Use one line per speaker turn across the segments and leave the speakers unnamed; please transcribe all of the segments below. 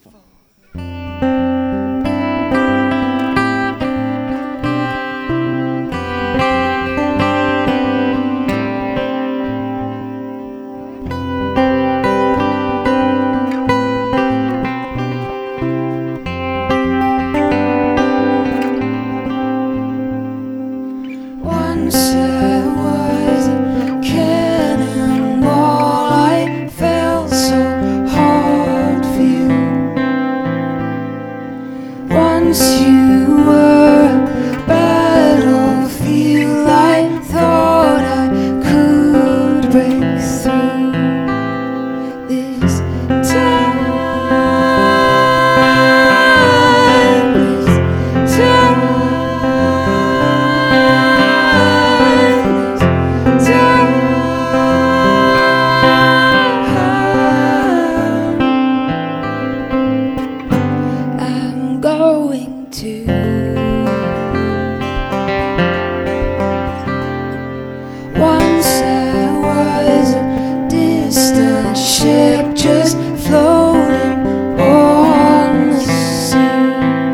Once you were a battlefield, I thought I could break through this timeless time. I'm going to once I was a distant ship just floating on the sea.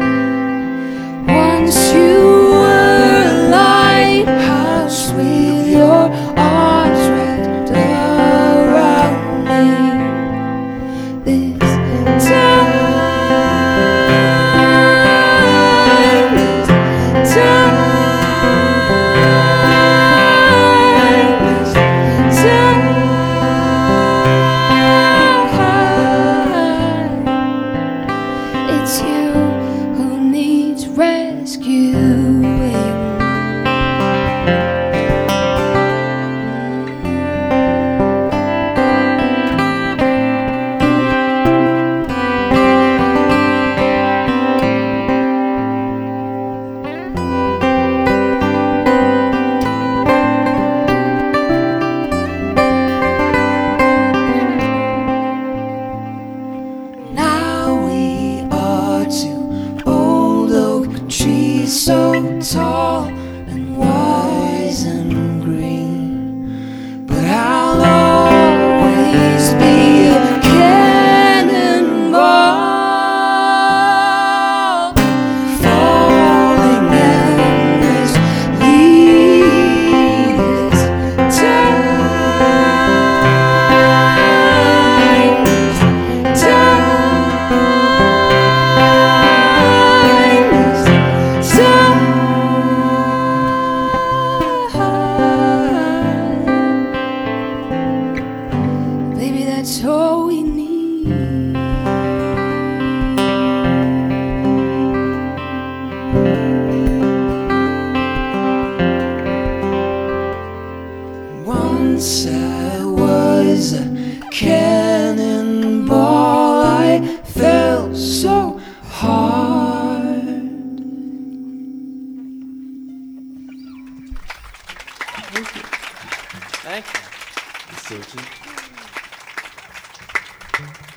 Once you were a lighthouse with your arms wrapped around me. This it's you who needs rescuing. So tall and wise and green, but I'll always be a cannonball, falling endlessly. Baby, that's all we need. Once I was a cannonball, I fell so hard.
Thank you.
Thank you.